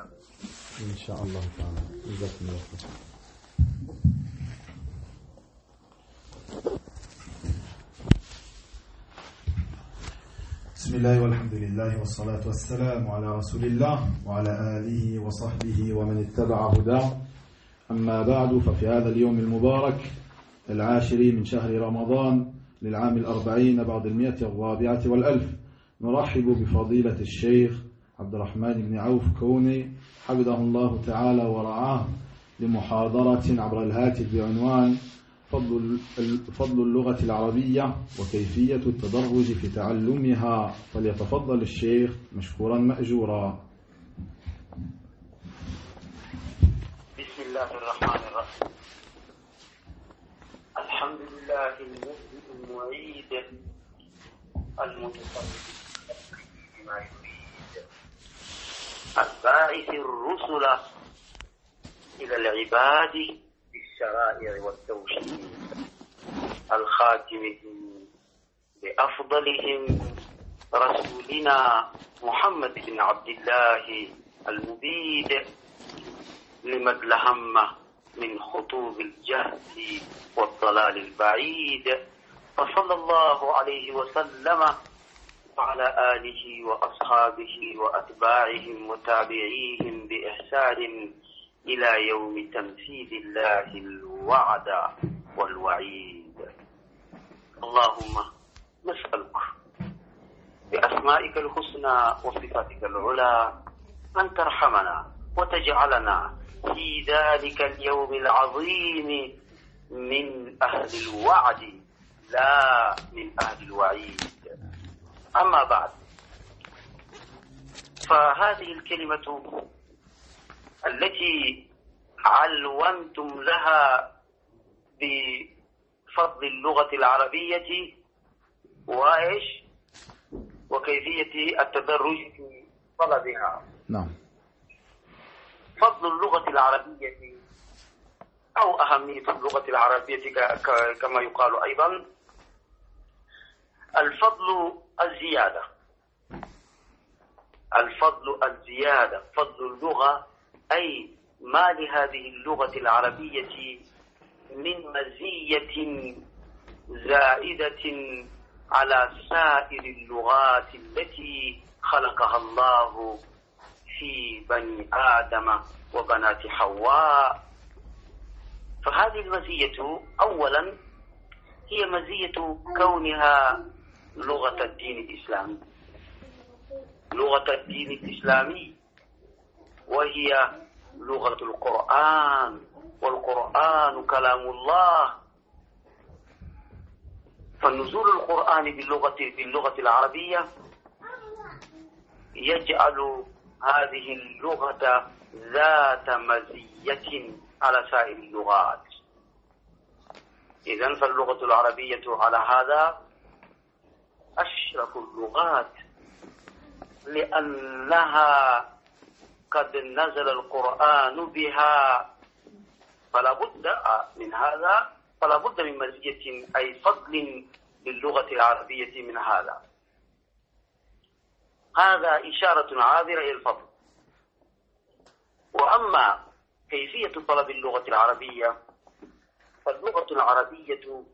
إن شاء الله تعالى. جزاكم الله خير. بسم الله والحمد لله والصلاة والسلام على رسول الله وعلى آله وصحبه ومن اتبع هداه. أما بعد، ففي هذا اليوم المبارك 10 من شهر رمضان للعام 40 بعد 140 نرحب بفضيلة الشيخ عبد الرحمن بن عوف كوني حفظه الله تعالى ورعاه لمحاضرة عبر الهاتف بعنوان فضل اللغة العربية وكيفية التدرج في تعلمها. فليتفضل الشيخ مشكورا مأجورا. بسم الله الرحمن الرحيم. الحمد لله المبدئ المعيد المتصرف بما يريد الباعث الرسل إلى العباد بالشرائع والتوحيد الخاتم بأفضلهم رسولنا محمد بن عبد الله المبيد لمن لهم من خطوب الجهل والضلال البعيد، فصلى الله عليه وسلم وعلى آله وأصحابه وأتباعهم وتابعيهم بإحسان إلى يوم تنفيذ الله الوعد والوعيد. اللهم نسألك بأسمائك الحسنى وصفاتك العلى أن ترحمنا وتجعلنا في ذلك اليوم العظيم من أهل الوعد لا من أهل الوعيد. أما بعد، فهذه الكلمة التي علونتم لها بفضل اللغة العربية وإيش وكيفية التدرج في طلبها. نعم. فضل اللغة العربية أو أهمية اللغة العربية كما يقال أيضا، الفضل الزيادة. الفضل الزيادة، فضل اللغة أي ما لهذه اللغة العربية من مزية زائدة على سائر اللغات التي خلقها الله في بني آدم وبنات حواء. فهذه المزية أولا هي مزية كونها لغة الدين الإسلامي، لغة الدين الإسلامي، وهي لغة القرآن، والقرآن كلام الله. فنزول القرآن باللغة العربية يجعل هذه اللغة ذات مزية على سائر اللغات. إذن فاللغة العربية على هذا أشرف اللغات، لأنها قد نزل القرآن بها، فلا بد من هذا، فلا بد من مزية أي فضل للغة العربية من هذا. هذا إشارة عابرة إلى الفضل. وأما كيفية طلب اللغة العربية، فاللغة العربية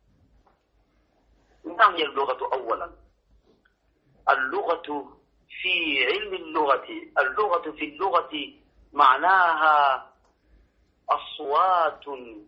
ما هي اللغة أولا؟ اللغة في علم اللغة في اللغة معناها أصوات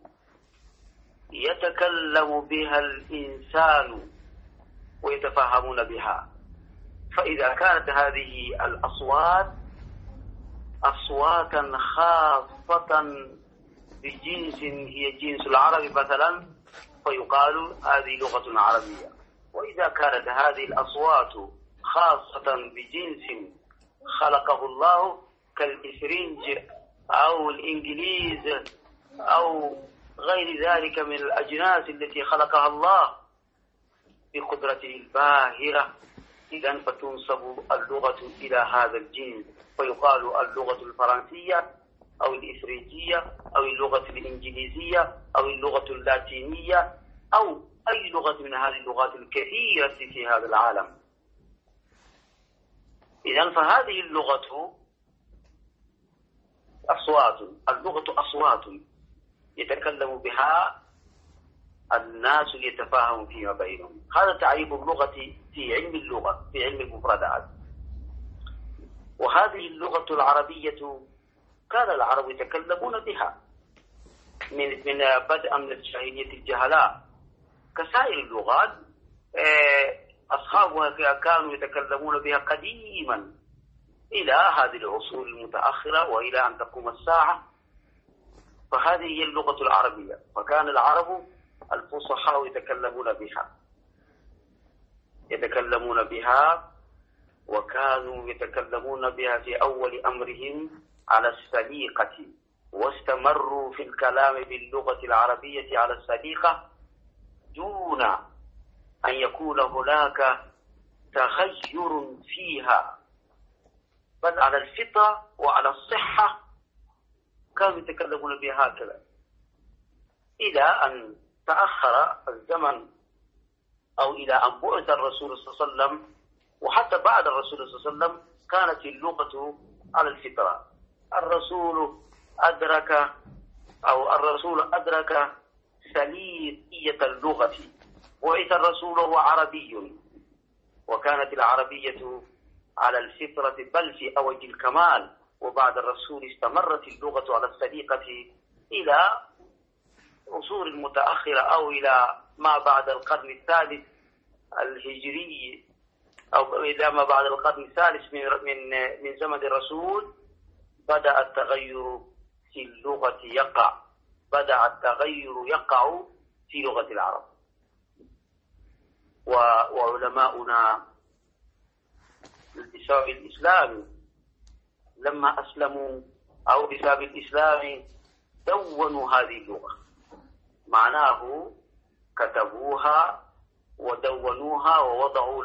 يتكلم بها الإنسان ويتفاهمون بها. فإذا كانت هذه الأصوات أصواتا خاصة بجنس هي جنس العربي مثلا، فيقال هذه لغة عربية. وإذا كانت هذه الأصوات خاصة بجنس خلقه الله كالإسرنج أو الإنجليز أو غير ذلك من الأجناس التي خلقها الله بقدرته الباهرة، إذن فتنسب اللغة إلى هذا الجنس، فيقال اللغة الفرنسية أو الإفريقية أو اللغة الإنجليزية أو اللغة اللاتينية أو أي لغة من هذه اللغات الكثيرة في هذا العالم. إذن فهذه اللغة اللغة أصوات يتكلم بها الناس ليتفاهموا فيما بينهم. هذا تعريف اللغة في علم اللغة، في علم المفردات. وهذه اللغة العربية كان العرب يتكلمون بها من بدءا من الجاهلية الجهلاء كسائر اللغات. أصحابها كانوا يتكلمون بها قديما إلى هذه العصور المتأخرة وإلى أن تقوم الساعة. فهذه هي اللغة العربية. فكان العرب الفصحاء يتكلمون بها، وكانوا يتكلمون بها في أول أمرهم على السليقة، واستمروا في الكلام باللغة العربية على السليقة دون أن يكون هناك تغير فيها، بل على الفطرة وعلى الصحة كانوا يتكلمون بها هكذا، إلى أن تأخر الزمن أو إلى أن بعث الرسول صلى الله عليه وسلم. وحتى بعد الرسول صلى الله عليه وسلم كانت اللغة على الفطرة. الرسول أدرك سليقية اللغة، وإذا الرسول هو عربي، وكانت العربية على الفطرة بل في أوج الكمال. وبعد الرسول استمرت اللغة على السليقة إلى عصور متأخرة أو إلى ما بعد القرن الثالث الهجري، أو إلى ما بعد القرن الثالث من زمن الرسول. بدأ التغير في اللغة يقع في لغة العرب. وعلماؤنا بسبب الإسلام لما أسلموا أو بسبب الإسلام دونوا هذه اللغة، معناه كتبوها ودونوها ووضعوا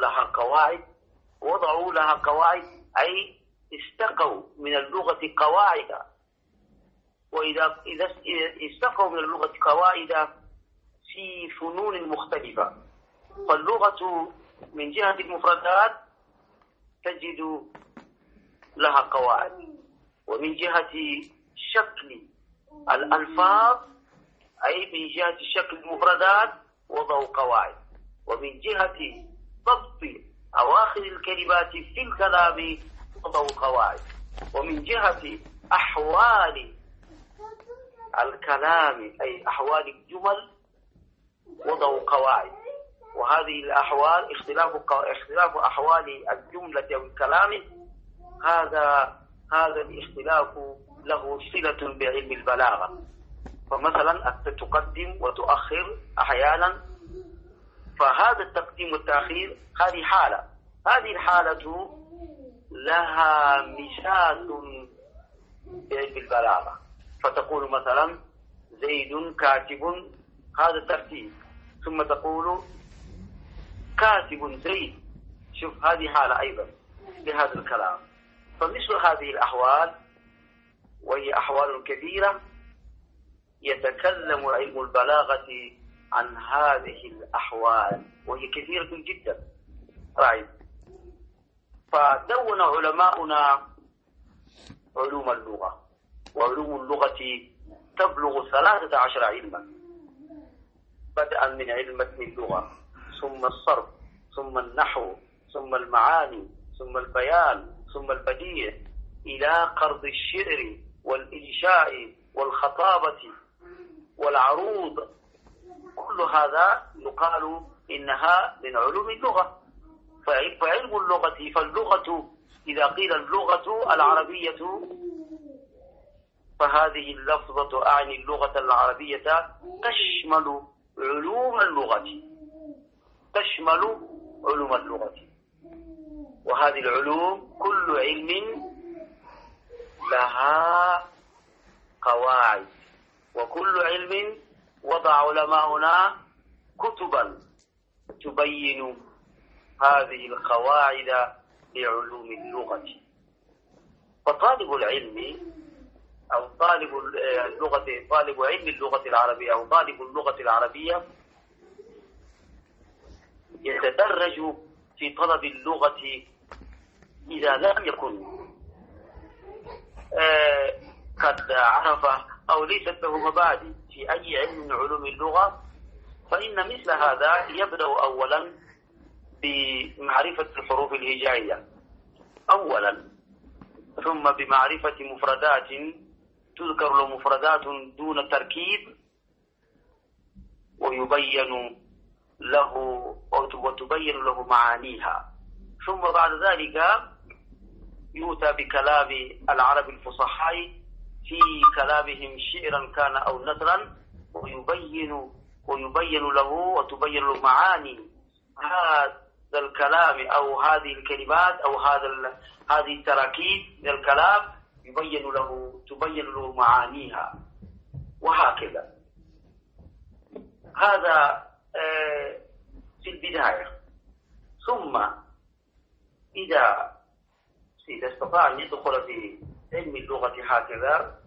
لها قواعد، أي استقوا من اللغة قواعد. وإذا استقوا من اللغة قواعد في فنون مختلفة، فاللغة من جهة المفردات تجد لها قواعد، ومن جهة شكل الألفاظ أي من جهة شكل المفردات وضعوا قواعد، ومن جهة ضبط أواخر الكلمات في الكلام وضعوا قواعد، ومن جهة أحوال الكلام أي أحوال الجمل وضعوا قواعد. وهذه الأحوال اختلاف أحوال الجملة أو الكلام، هذا الاختلاف له صلة بعلم البلاغة. فمثلا تقدم وتؤخر أحيانا، فهذا التقديم والتأخير هذه الحالة لها مساس بعلم البلاغة. فتقول مثلا زيد كاتب، هذا ترتيب، ثم تقول كاتب زيد، شوف هذه حالة أيضا لهذا الكلام. فمثل هذه الأحوال، وهي أحوال كثيرة، يتكلم علم البلاغة عن هذه الأحوال وهي كثيرة جدا. فدون علماؤنا علوم اللغة، وعلوم اللغة تبلغ 13 علما، بدءا من علم متن اللغة، ثم الصرف، ثم النحو، ثم المعاني، ثم البيان، ثم البديع، إلى قرض الشعر والإنشاء والخطابة والعروض. كل هذا يقال إنها من علوم اللغة. فعلم اللغة، فاللغة إذا قيل اللغة العربية، فهذه اللفظة أعني اللغة العربية تشمل علوم اللغة، وهذه العلوم كل علم لها قواعد، وكل علم وضع علماؤنا كتبا تبين هذه القواعد لعلوم اللغة. فطالب العلم أو طالب علم اللغة العربية أو طالب اللغة العربية يتدرج في طلب اللغة إذا لم يكن قد قد عرفه أو ليست له مبادئ في أي علم من علوم اللغة، فإن مثل هذا يبدأ أولا بمعرفة الحروف الهجائية أولا، ثم بمعرفة مفردات تذكر له مفردات دون تركيب وتبين له معانيها، ثم بعد ذلك يؤتى بكلام العرب الفصحاء في كلامهم شعرا كان أو نثرا، وتبين له معاني هذا الكلام أو هذه الكلمات أو هذه التراكيب من الكلام، تبين له معانيها، وهكذا. هذا في البداية. ثم إذا استطاع أن يدخل في علم اللغة هكذا،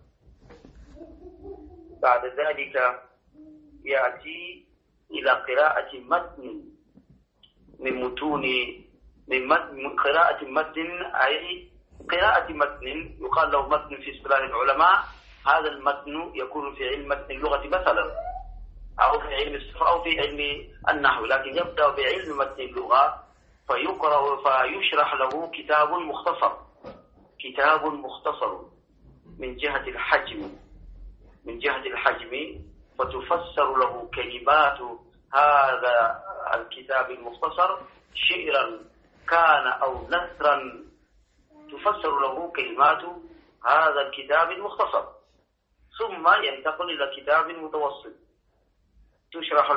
بعد ذلك يأتي إلى قراءة متن من متون من قراءة متن، أي قراءة متن يقال له متن في اصطلاح العلماء. هذا المتن يكون في علم متن اللغة مثلا، أو في علم الصرف، أو في علم النحو، لكن يبدأ بعلم متن اللغة فيشرح له كتاب مختصر من جهة الحجم، فتفسر له كلمات هذا الكتاب المختصر، شعرا كان أو نثرا، تفسر له كلمات هذا الكتاب المختصر. ثم ينتقل إلى كتاب متوسط يشرح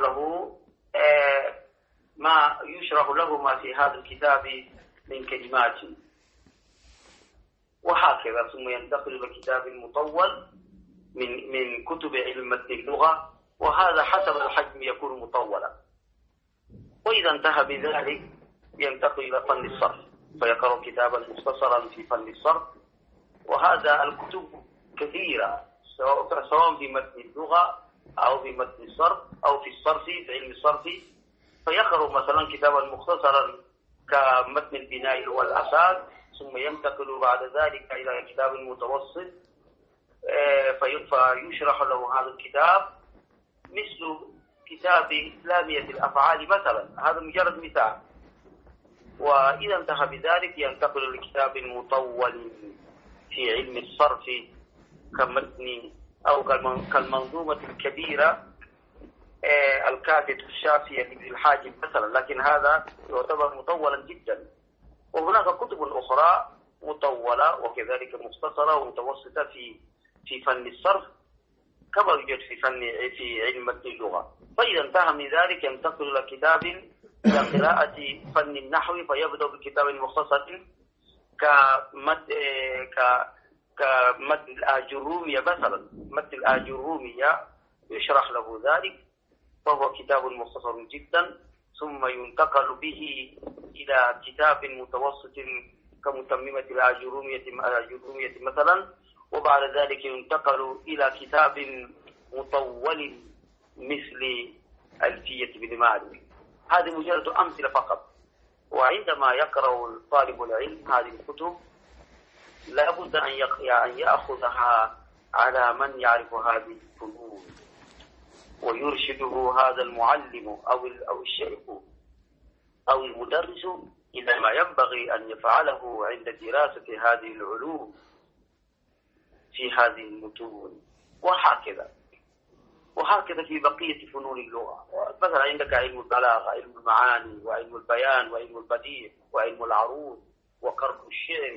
له ما في هذا الكتاب من كلمات، وهكذا. ثم ينتقل إلى كتاب مطول من كتب علم متن اللغة، وهذا حسب الحجم يكون مطولا. وإذا انتهى بذلك ينتقل إلى فن الصرف، فيقرأ كتابا مختصرا في فن الصرف. وهذا الكتب كثيرة، سواء في متن اللغة أو في متن الصرف أو في الصرف، في علم الصرف، فيقرأ مثلا كتابا مختصرا كمتن البناء والأساس، ثم ينتقل بعد ذلك إلى كتاب متوسط فيشرح له هذا الكتاب، مثل كتاب إسلامية الأفعال مثلا، هذا مجرد مثال. وإذا انتهى بذلك ينتقل لكتاب مطول في علم الصرف كمتن أو كالمنظومة الكبيرة الكافية الشافية لابن الحاجب مثلا، لكن هذا يعتبر مطولا جدا. وهناك كتب أخرى مطولة وكذلك مختصرة ومتوسطة في فن الصرف كما يوجد في علم متن اللغة. فإذا انتهى من ذلك ينتقل إلى قراءة فن النحو، فيبدأ بكتاب مختصر كمتن الآجرومية مثلا. متن الآجرومية يشرح له ذلك، فهو كتاب مختصر جدا. ثم ينتقل به إلى كتاب متوسط كمتممة الآجرومية مثلا، وبعد ذلك ينتقل إلى كتاب مطول مثل ألفية بن مالك. هذه مجرد أمثلة فقط. وعندما يقرأ طالب العلم هذه الكتب لا بد أن يأخذها على من يعرف هذه الفنون، ويرشده هذا المعلم أو الشيخ أو المدرس إلى ما ينبغي أن يفعله عند دراسة هذه العلوم في هذه المتون، وهكذا في بقية فنون اللغة. مثلا عندك علم البلاغة، علم المعاني، وعلم البيان، وعلم البديع، وعلم العروض، وقرء الشعر،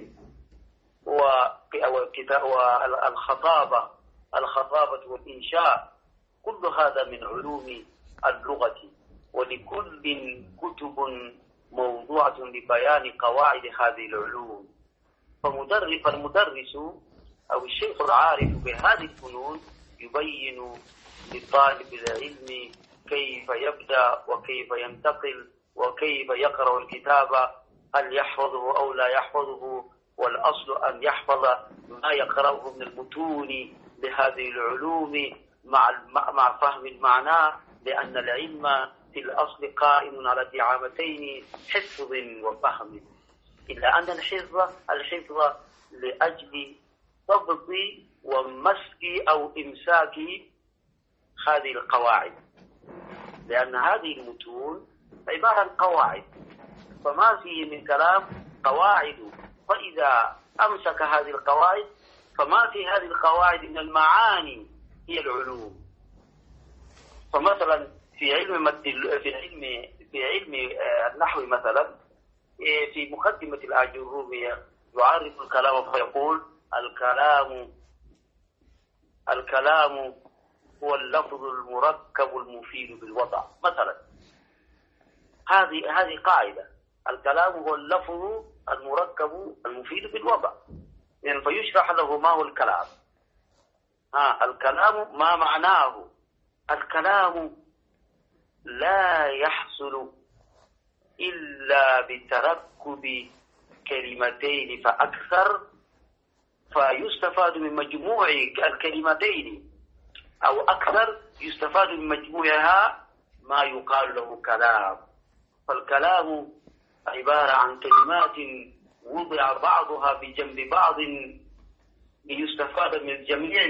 والخطابة والإنشاء. كل هذا من علوم اللغة، ولكل كتب موضوعة لبيان قواعد هذه العلوم. فالمدرس أو الشيخ العارف بهذه الفنون يبين لطالب العلم كيف يبدأ وكيف ينتقل وكيف يقرأ الكتاب، هل يحفظه أو لا يحفظه، والأصل أن يحفظ ما يقرأه من المتون لهذه العلوم مع فهم المعنى، لأن العلم في الأصل قائم على دعامتين، حفظ وفهم، إلا أن الحفظ لأجل ضبط ومسك أو إمساك هذه القواعد، لأن هذه المتون عبارة عن قواعد، فما فيه من كلام قواعد، فإذا أمسك هذه القواعد فما في هذه القواعد من المعاني هي العلوم. فمثلا في علم النحو مثلا في مقدمة الآجرومية يعرف الكلام فيقول الكلام هو اللفظ المركب المفيد بالوضع مثلا. هذه قاعدة، الكلام هو اللفظ المركب المفيد بالوضع، يعني فيشرح له ما هو الكلام. الكلام ما معناه؟ الكلام لا يحصل إلا بتركب كلمتين فأكثر، فيستفاد من مجموع الكلمتين أو أكثر، يستفاد من مجموعها ما يقال له كلام. فالكلام عبارة عن كلمات وضع بعضها بجنب بعض ليستفاد من الجميع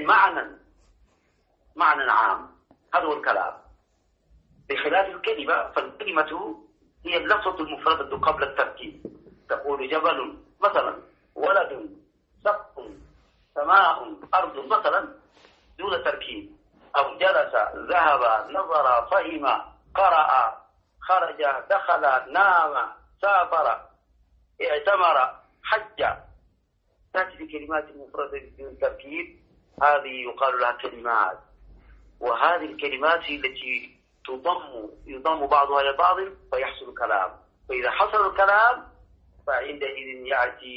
معنى عام، هذا هو الكلام. بخلاف الكلمة، فالكلمة هي اللفظة المفردة قبل التركيب. تقول جبل مثلا، ولد، سقف، سماء، أرض مثلا دون تركيب، أو جلس، ذهب، نظر، فهم، قرأ، خرج، دخل، نام، سافر، اعتمر، حج، تأتي بكلمات مفردة بدون تركيب، هذه يقال لها كلمات. وهذه الكلمات هي التي يضم بعضها إلى بعض فيحصل كلام. فإذا حصل الكلام فعندئذ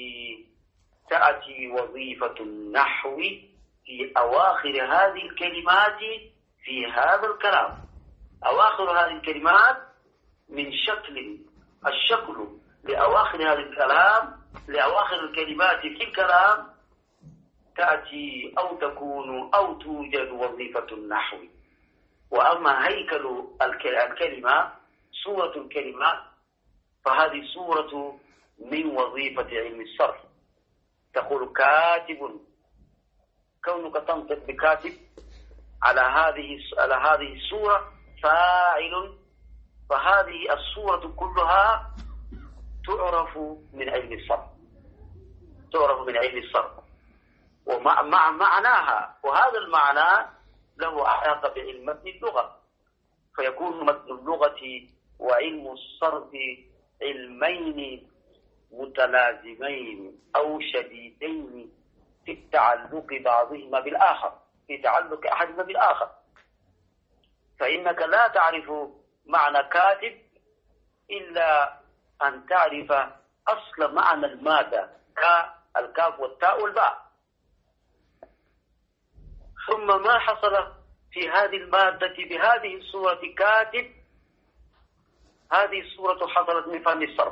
تأتي وظيفة النحو في أواخر هذه الكلمات في هذا الكلام. أواخر هذه الكلمات من الشكل لأواخر هذا الكلام، لأواخر الكلمات في الكلام تأتي أو تكون أو توجد وظيفة النحو. وأما هيكل الكلمة، صورة الكلمة، فهذه صورة من وظيفة علم الصرف. تقول كاتب، كونك تنطق بكاتب على هذه الصورة فاعل، فهذه الصورة كلها تعرف من علم الصرف، ومع معناها، وهذا المعنى له علاقة بعلم متن اللغة، فيكون متن اللغة وعلم الصرف علمين متلازمين أو شديدين في التعلق بعضهما بالآخر، في تعلق أحدهما بالآخر. فإنك لا تعرف معنى كاتب إلا أن تعرف أصل معنى المادة الكاف والتاء والباء. ثم ما حصل في هذه المادة بهذه الصورة كاتب، هذه الصورة حصلت من فن الصرف،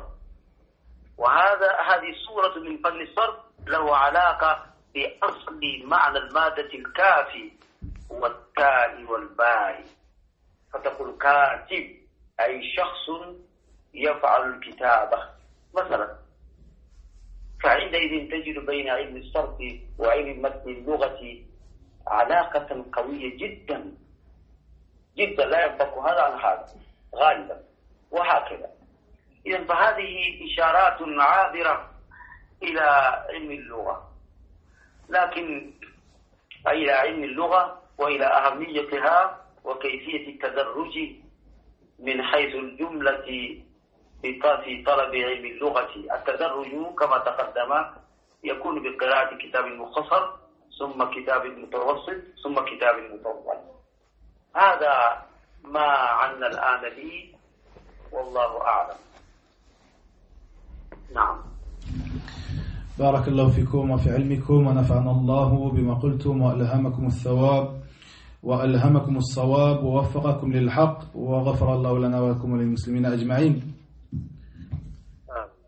هذه الصورة من فن الصرف له علاقة بأصل معنى المادة الكاف والتاء والباء. فتقول كاتب أي شخص يفعل الكتابة مثلا. فعندئذ تجد بين علم الصرف وعلم متن اللغة علاقة قوية جدا جدا، لا ينفك هذا عن هذا غالبا، وهكذا. إذن فهذه إشارات عابرة إلى علم اللغة، لكن إلى علم اللغة وإلى أهميتها وكيفية التدرج من حيث الجملة في طلب علم اللغة. التدرج كما تقدم يكون بقراءة كتاب مختصر، ثم كتاب متوسط، ثم كتاب مطول. هذا ما عنا الآن به، والله أعلم. نعم. بارك الله فيكم وفي علمكم، ونفعنا الله بما قلتم، وألهمكم الصواب ووفقكم للحق، وغفر الله لنا ولكم وللمسلمين أجمعين.